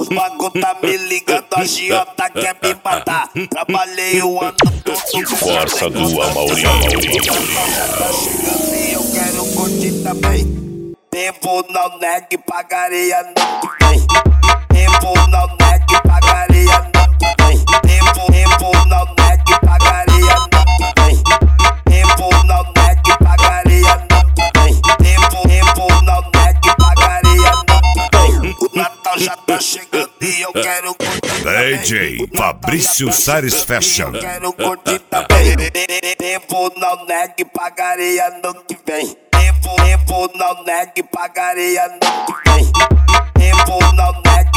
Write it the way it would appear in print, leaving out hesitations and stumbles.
Os bagulho tá me ligando, a Giota quer me matar. Trabalhei o ano todo. Força do Amaury. Tá chegando e eu quero curtir também. Tempo não negue, pagarei ano que vem. Tempo não negue, pagarei ano que vem. Tempo não negue, pagarei ano que vem. Tempo não negue, pagarei ano que vem. Tempo não negue, pagarei ano que vem. O Natal já tá chegando e eu quero curtir também. DJ Fabrício Sares Fashion. Eu quero curtir também. Tempo não negue, pagarei ano que vem. Tempo não negue, pagarei ano que vem. Tempo não negue.